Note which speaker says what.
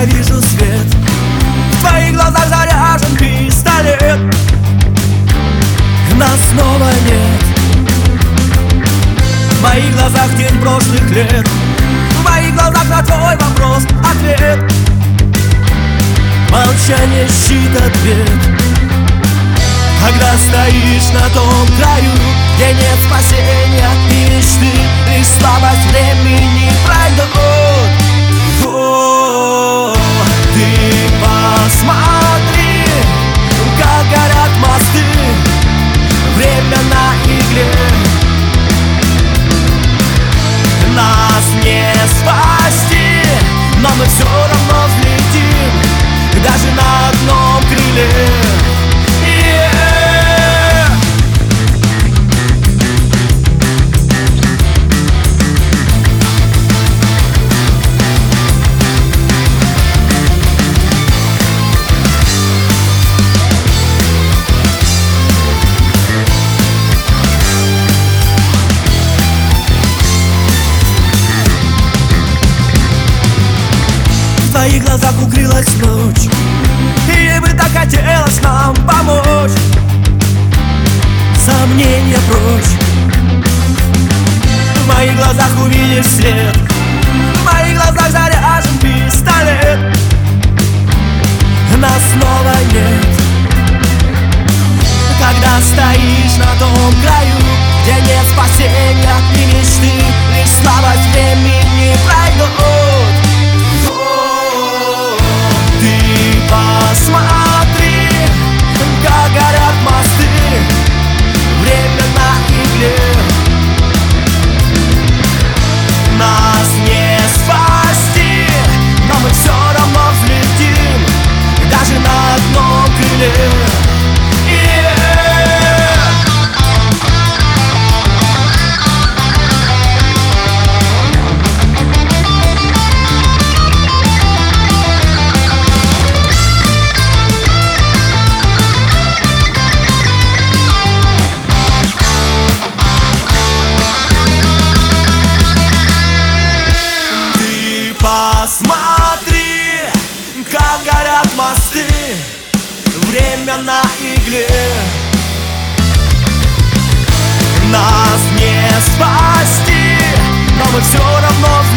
Speaker 1: я вижу свет, в твоих глазах заряжен пистолет. Нас снова нет. В моих глазах тень прошлых лет, в моих глазах на твой вопрос ответ. Молчание — щит, ответ. Когда стоишь на том краю, где нет спасения и мечты, лишь слабость времени пройдут. О, ты посмотри, как горят мосты, время на игле. Нас не спасти, но мы все равно взлетим, даже на одном крыле. В твоих глазах укрылась ночь, и бы так хотелось нам помочь. Сомнения прочь. В моих глазах увидишь свет, в моих глазах заряжен пистолет. Нас снова нет. Когда стоишь на том краю, где нет спасения и мечты, лишь слабость времени пройдут. Посмотри, как горят мосты, время на игле. Нас не спасти, но мы все равно взлетим, даже на одном крыле. Посмотри, как горят мосты, время на игле. Нас не спасти, но мы все равно